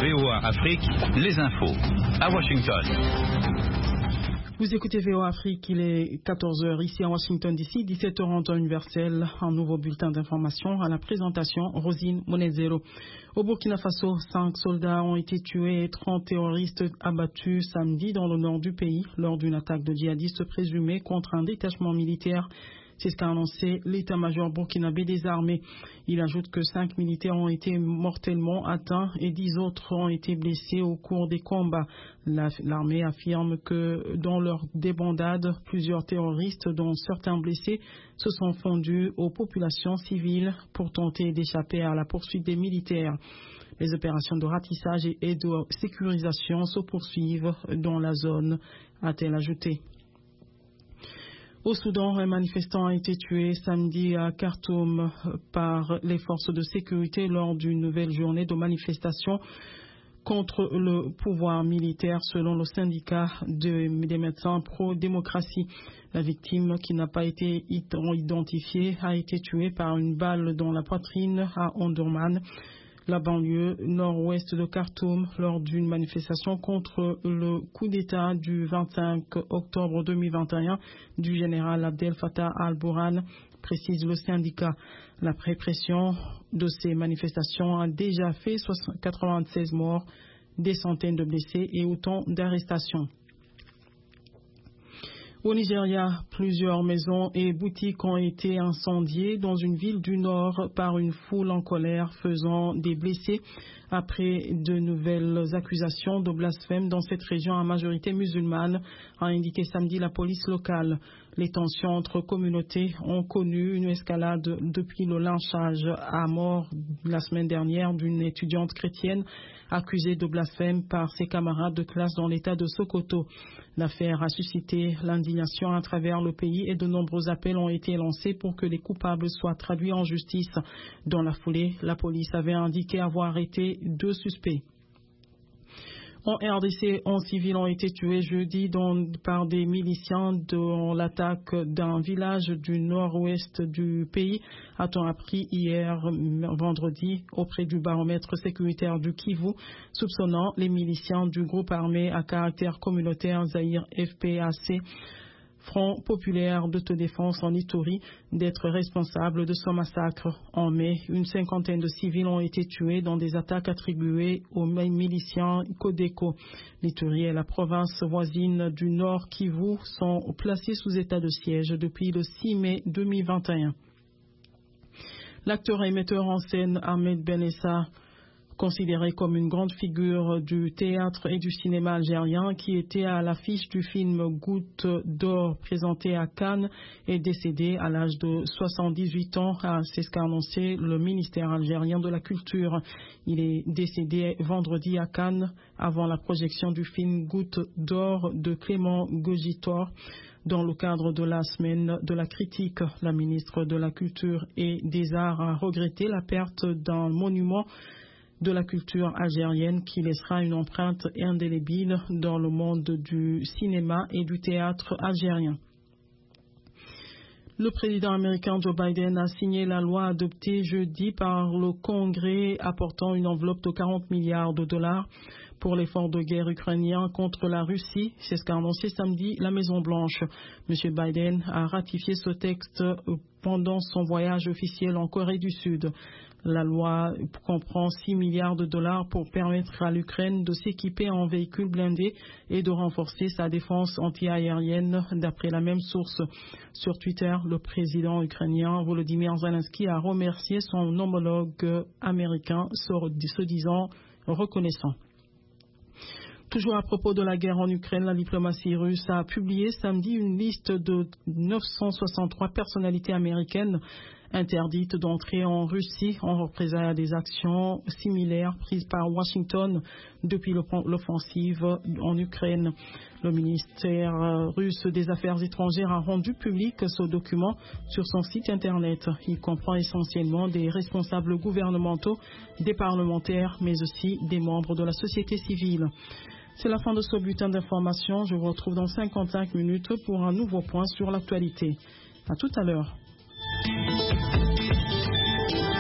VOA Afrique, les infos. À Washington. Vous écoutez VOA Afrique, il est 14h ici à Washington DC, 17h en temps universel, un nouveau bulletin d'information à la présentation Rosine Monezero. Au Burkina Faso, 5 soldats ont été tués et 30 terroristes abattus samedi dans le nord du pays lors d'une attaque de djihadistes présumés contre un détachement militaire. C'est ce qu'a annoncé l'état-major burkinabé des armées. Il ajoute que 5 militaires ont été mortellement atteints et 10 autres ont été blessés au cours des combats. L'armée affirme que dans leur débandade, plusieurs terroristes, dont certains blessés, se sont fondus aux populations civiles pour tenter d'échapper à la poursuite des militaires. Les opérations de ratissage et de sécurisation se poursuivent dans la zone, a-t-elle ajouté. Au Soudan, un manifestant a été tué samedi à Khartoum par les forces de sécurité lors d'une nouvelle journée de manifestation contre le pouvoir militaire selon le syndicat des médecins pro-démocratie. La victime, qui n'a pas été identifiée, a été tuée par une balle dans la poitrine à Omdurman, la banlieue nord-ouest de Khartoum, lors d'une manifestation contre le coup d'État du 25 octobre 2021 du général Abdel Fattah al-Burhan, précise le syndicat. La répression de ces manifestations a déjà fait 96 morts, des centaines de blessés et autant d'arrestations. Au Nigeria, plusieurs maisons et boutiques ont été incendiées dans une ville du Nord par une foule en colère faisant des blessés après de nouvelles accusations de blasphème dans cette région à majorité musulmane, a indiqué samedi la police locale. Les tensions entre communautés ont connu une escalade depuis le lynchage à mort la semaine dernière d'une étudiante chrétienne accusée de blasphème par ses camarades de classe dans l'état de Sokoto. L'affaire a suscité l'indignation à travers le pays et de nombreux appels ont été lancés pour que les coupables soient traduits en justice. Dans la foulée, la police avait indiqué avoir arrêté 2 suspects. En RDC, 11 civils ont été tués jeudi par des miliciens dans l'attaque d'un village du nord-ouest du pays, a-t-on appris hier vendredi auprès du baromètre sécuritaire du Kivu, soupçonnant les miliciens du groupe armé à caractère communautaire Zaïre FPAC, Front populaire d'autodéfense en Ituri, d'être responsable de ce massacre. En mai, une cinquantaine de civils ont été tués dans des attaques attribuées aux miliciens Codeco. L'Ituri et la province voisine du Nord Kivu sont placés sous état de siège depuis le 6 mai 2021. L'acteur et metteur en scène Ahmed Benessa, considéré comme une grande figure du théâtre et du cinéma algérien, qui était à l'affiche du film Goutte d'or présenté à Cannes, est décédé à l'âge de 78 ans, c'est ce qu'a annoncé le ministère algérien de la Culture. Il est décédé vendredi à Cannes avant la projection du film Goutte d'or de Clément Gogitor. Dans le cadre de la semaine de la critique, la ministre de la Culture et des Arts a regretté la perte d'un monument de la culture algérienne qui laissera une empreinte indélébile dans le monde du cinéma et du théâtre algérien. Le président américain Joe Biden a signé la loi adoptée jeudi par le Congrès apportant une enveloppe de 40 milliards de dollars pour l'effort de guerre ukrainien contre la Russie. C'est ce qu'a annoncé samedi la Maison-Blanche. M. Biden a ratifié ce texte pendant son voyage officiel en Corée du Sud. La loi comprend 6 milliards de dollars pour permettre à l'Ukraine de s'équiper en véhicules blindés et de renforcer sa défense anti-aérienne, d'après la même source. Sur Twitter, le président ukrainien Volodymyr Zelensky a remercié son homologue américain, se disant reconnaissant. Toujours à propos de la guerre en Ukraine, la diplomatie russe a publié samedi une liste de 963 personnalités américaines interdites d'entrer en Russie en représailles à des actions similaires prises par Washington depuis l'offensive en Ukraine. Le ministère russe des Affaires étrangères a rendu public ce document sur son site internet. Il comprend essentiellement des responsables gouvernementaux, des parlementaires, mais aussi des membres de la société civile. C'est la fin de ce bulletin d'information. Je vous retrouve dans 55 minutes pour un nouveau point sur l'actualité. À tout à l'heure.